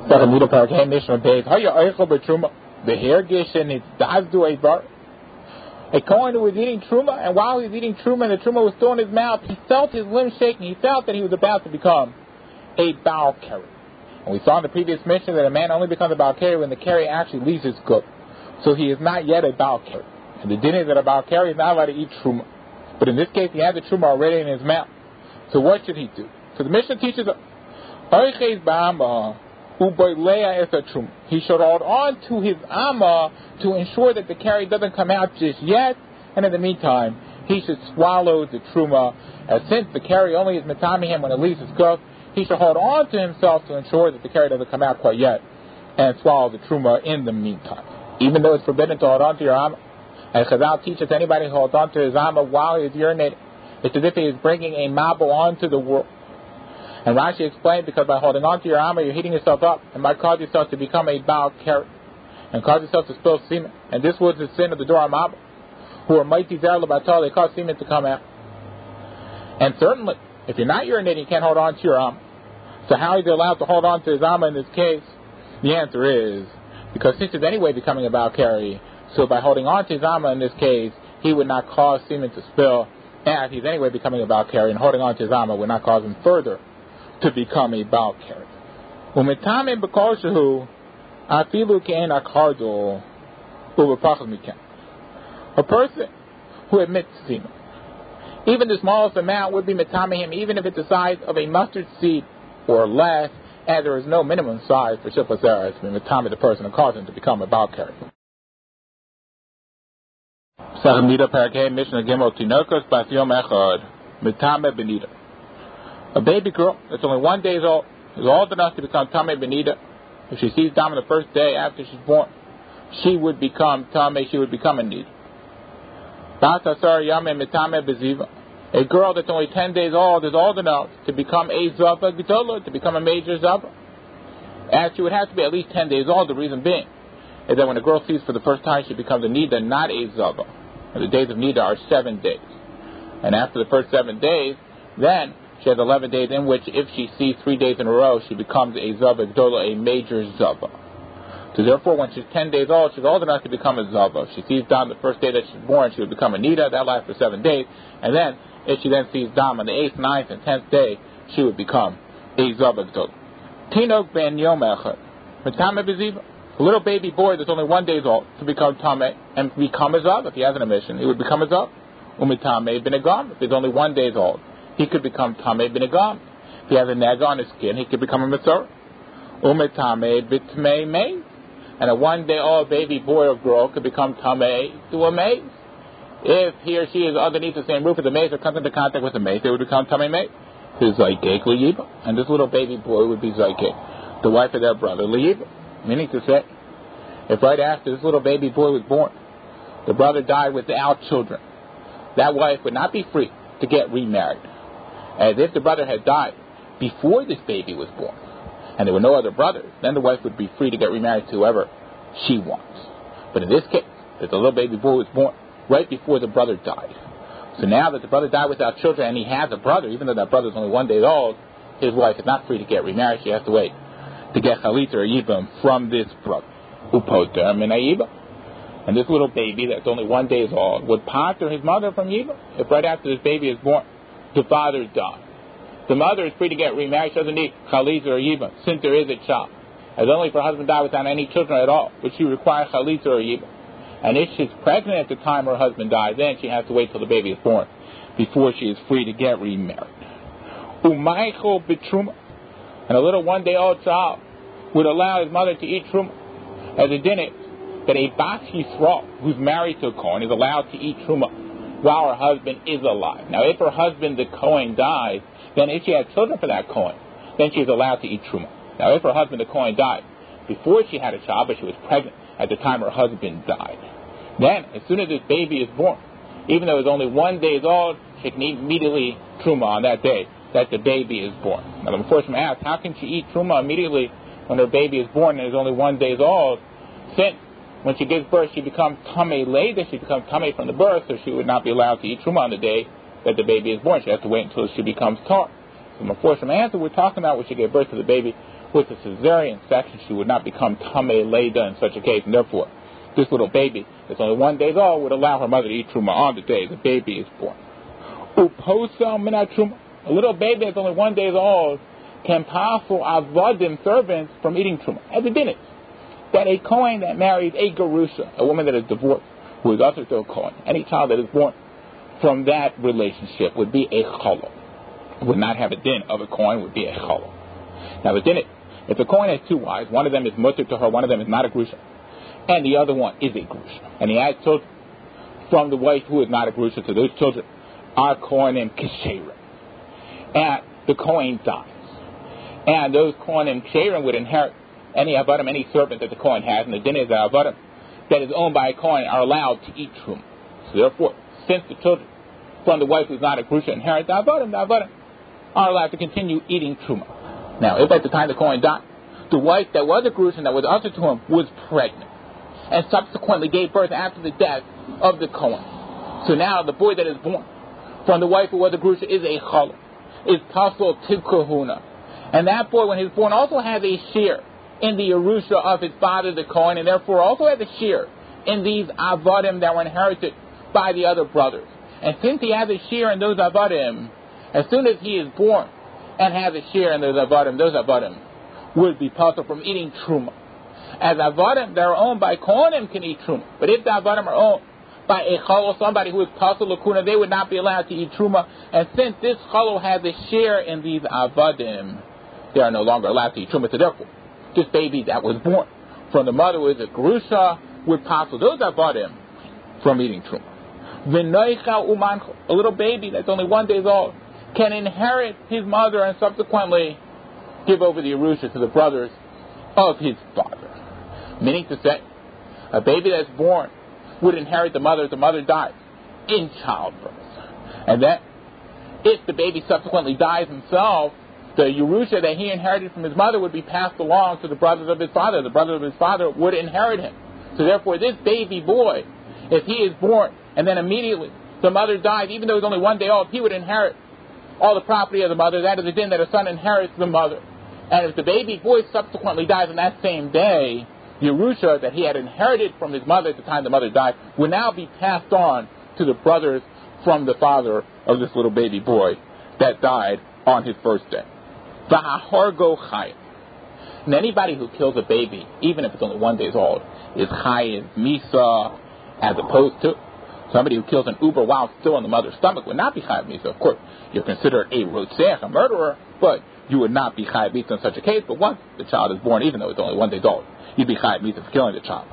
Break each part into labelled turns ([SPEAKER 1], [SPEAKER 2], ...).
[SPEAKER 1] Second Parakeh Mishnah Beis. Haya Eichel B'Truma. The Hergish it does do a bar. A Kohen who was eating Truma, and while he was eating Truma and the Truma was still in his mouth, he felt his limbs shaking. He felt that he was about to become a Baal Keri. And we saw in the previous Mishnah that a man only becomes a Baal Keri when the Keri actually leaves his gut. So he is not yet a Baal Keri. And the din is that a Baal Keri is not allowed to eat Truma. But in this case, he had the Truma already in his mouth. So what should he do? So the Mishnah teaches he should hold on to his Amma to ensure that the Keri doesn't come out just yet, and in the meantime, he should swallow the Truma. As since the Keri only is Metami him when it leaves his gut, he should hold on to himself to ensure that the Keri doesn't come out quite yet, and swallow the Truma in the meantime. Even though it's forbidden to hold on to your Amma, and Chazal teaches anybody who holds on to his Amma while he is urinating, it's as if he is bringing a Mabul onto the world. And Rashi explained, because by holding on to your Amma, you're heating yourself up, and might cause yourself to become a Baal Keri, and cause yourself to spill semen. And this was the sin of the Dor HaMabul, who are mighty Zer L'Batal, they cause semen to come out. And certainly, if you're not urinating, you can't hold on to your Amma. So how is he allowed to hold on to his Amma in this case? The answer is, because since he's anyway becoming a Baal Keri, so by holding on to his Amma in this case, he would not cause semen to spill, and he's anyway becoming a Baal Keri, and holding on to his Amma would not cause him further to become a Baal Keri. Umetame b'koshehu afilu ke'en akardo u'b'pachas miken. A person who admits semen, even the smallest amount would be metame him, even if it's the size of a mustard seed or less, and there is no minimum size for shippas eretz to be metame the person and cause him to become a Baal Keri. Second Parakeh Mishnah Gimel Tinokos Bas Yom Echad Metame Benida. A baby girl that's only 1 day old is old enough to become Tameh Benida. If she sees Dam on the first day after she's born, she would become Tameh, she would become a Nida. Bas Asar Yameh Metame Beziva. A girl that's only 10 days old is old enough to become a Zava G'dola, to become a major Zava. And she would have to be at least 10 days old. The reason being is that when a girl sees for the first time, she becomes a Nida, not a Zava. And the days of Nida are 7 days. And after the first 7 days, then she has 11 days in which, if she sees 3 days in a row, she becomes a Zava G'dola, a major Zava. So therefore, when she's 10 days old, she's old enough to become a Zava. If she sees Dam the first day that she's born, she would become a Nida. That lasts for 7 days. And then, if she then sees Dam on the 8th, 9th, and 10th day, she would become a Zava G'dola. Tinok ben Yom Echad Metame Beziva. A little baby boy that's only 1 day old to become Tameh and become a Zava. If he has an emission, he would become a Zava. Umitame ben Agam. If he's only 1 day old, he could become Tameh ben Agam. If he has a neg on his skin, he could become a Mitzvah. Umitame bitmei mei. And a 1 day old baby boy or girl could become Tameh to a maze. If he or she is underneath the same roof as a maze or comes into contact with a maze, they would become Tameh mei. His Zaykek Liyiba. And this little baby boy would be Zaykek, the wife of their brother Liyiba. Meaning to say, if right after this little baby boy was born, the brother died without children, that wife would not be free to get remarried. As if the brother had died before this baby was born, and there were no other brothers, then the wife would be free to get remarried to whoever she wants. But in this case, that the little baby boy was born right before the brother died. So now that the brother died without children, and he has a brother, even though that brother is only 1 day old, his wife is not free to get remarried. She has to wait to get Chalit or Yibam from this brother. Upoter min Yibam. And this little baby that's only 1 day old would pater his mother from Yibam. If right after this baby is born, the father died, the mother is free to get remarried. She doesn't need Chalit or Yibam, since there is a child. As only if her husband died without any children at all would she require Chalit or Yibam. And if she's pregnant at the time her husband died, then she has to wait till the baby is born before she is free to get remarried. Umaycho b'truma. And a little 1 day old child would allow his mother to eat truma. As a din is that a Bas Yisrael who's married to a Kohen is allowed to eat truma while her husband is alive. Now, if her husband, the Kohen, dies, then if she had children for that Kohen, then she's allowed to eat truma. Now, if her husband, the Kohen, died before she had a child, but she was pregnant at the time her husband died, then, as soon as this baby is born, even though it's only 1 day old, she can eat immediately truma on that day that the baby is born. Now, the Meforshim asks, how can she eat truma immediately when her baby is born and is only 1 day old, since when she gives birth she becomes Tameh later, she becomes Tameh from the birth, so she would not be allowed to eat truma on the day that the baby is born. She has to wait until she becomes tar. The Meforshim answer, we're talking about when she gave birth to the baby, with a cesarean section, she would not become Tamei Leda in such a case, and therefore, this little baby that's only 1 day old would allow her mother to eat truma on the day the baby is born. Uposel minat truma. A little baby that's only 1 day old can passel avodim, servants, from eating truma. As it didn't. That a Kohen that marries a Gerusha, a woman that is divorced, who is usher to a Kohen, any child that is born from that relationship would be a Cholo. Would not have a din of a Kohen, would be a Cholo. Now, the din, if the Kohen has two wives, one of them is mutter to her, one of them is not a Gerusha, and the other one is a Gerusha, and he has children from the wife who is not a Gerusha, to those children are Kohenim Kesherim. And the Kohen dies. And those Kohenim Kesherim would inherit any Avadim, any servant that the Kohen has, and the din is that Avadim that is owned by a Kohen are allowed to eat Truma. So therefore, since the children from the wife who is not a Gerusha inherit the Avadim are allowed to continue eating Truma. Now, if at the time the Kohen died, the wife that was a Gerusha that was usher to him was pregnant, and subsequently gave birth after the death of the Kohen. So now the boy that is born from the wife who was a Gerusha is a Challah, is Pasol Tivkahuna. And that boy, when he's born, also has a share in the Yerusha of his father, the Kohen, and therefore also has a share in these Avadim that were inherited by the other brothers. And since he has a share in those Avadim, as soon as he is born and has a share in those Avadim would be possible from eating Truma. As Avadim that are owned by Kohanim can eat Truma. But if the Avadim are owned by a Chalo, somebody who is Pasal Lakuna, they would not be allowed to eat Truma. And since this Chalo has a share in these Avadim, they are no longer allowed to eat Truma. So therefore, this baby that was born from the mother who is a Gerusha would Pasal those Avadim from eating Truma. V'noicha umancho, a little baby that's only 1 day old, can inherit his mother and subsequently give over the Yerusha to the brothers of his father. Meaning to say, a baby that's born would inherit the mother if the mother dies in childbirth. And then, if the baby subsequently dies himself, the Yerusha that he inherited from his mother would be passed along to the brothers of his father. The brothers of his father would inherit him. So therefore, this baby boy, if he is born and then immediately the mother dies, even though he's only 1 day old, he would inherit all the property of the mother. That is the din that a son inherits the mother. And if the baby boy subsequently dies on that same day, Yerusha that he had inherited from his mother at the time the mother died would now be passed on to the brothers from the father of this little baby boy that died on his first day. V'hahorgo chayim. And anybody who kills a baby, even if it's only 1 day old, is chayim misa, as opposed to somebody who kills an uber while still in the mother's stomach would not be chayim misa. Of course, you're considered a rotzech, a murderer, but you would not be chayim misa in such a case. But once the child is born, even though it's only 1 day old, you'd be chayim misa for killing the child.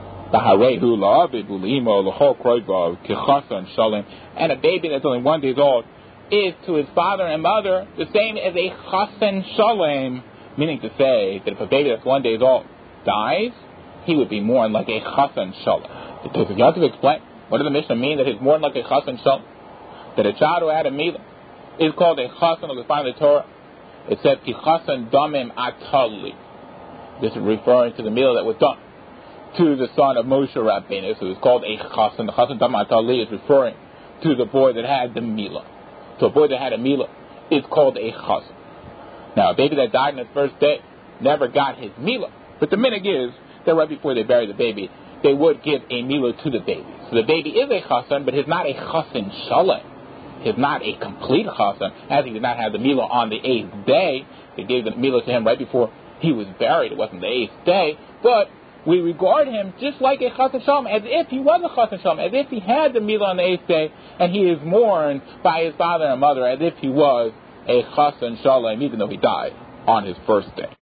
[SPEAKER 1] And a baby that's only 1 day old is to his father and mother the same as a chasen shalem, meaning to say that if a baby that's 1 day old dies, he would be mourned like a chasen shalem. The you have to explain, what does the Mishnah mean that he's mourned like a chasen shalem? That a child who had a milah is called a chasen, as we find in the Torah. It says, ki chasen damim atali. This is referring to the milah that was done to the son of Moshe Rabbeinu, so it's called a chasen. The chasen damim atali is referring to the boy that had the milah. So a boy that had a milah is called a chasen. Now, a baby that died on his first day never got his milah. But the minhag is that right before they bury the baby, they would give a milah to the baby. So the baby is a chasen, but he's not a chasen shalem. He's not a complete chasen, as he did not have the milah on the 8th day. They gave the milah to him right before he was buried. It wasn't the 8th day, but we regard him just like a chasen shalom, as if he was a chasen shalom, as if he had the milah on the 8th day, and he is mourned by his father and mother as if he was a chasen shalom, even though he died on his first day.